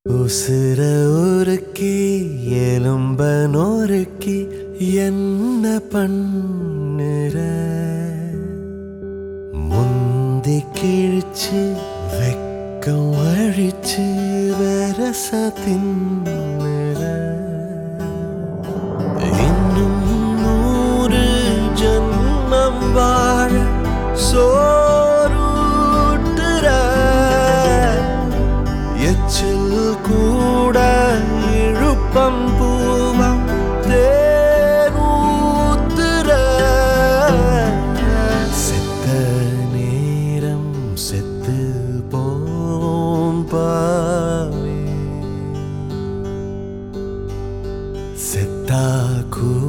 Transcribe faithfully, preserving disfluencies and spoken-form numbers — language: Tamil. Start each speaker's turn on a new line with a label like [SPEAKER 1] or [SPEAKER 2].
[SPEAKER 1] உசுர உருக்கி எலும்ப நொறுக்கி என்ன பண்ணுற முந்தி கிழிச்சு வெக்கம் அழிச்சு வரச தின்னுற இன்னும் நூறு ஜன்மம் வாழ சோறுட்டுற எச்சில் கூட இழுப்பம் பூவா தேனூத்துற செத்த நேரம் செத்து போம் பாவே செத்தா கூட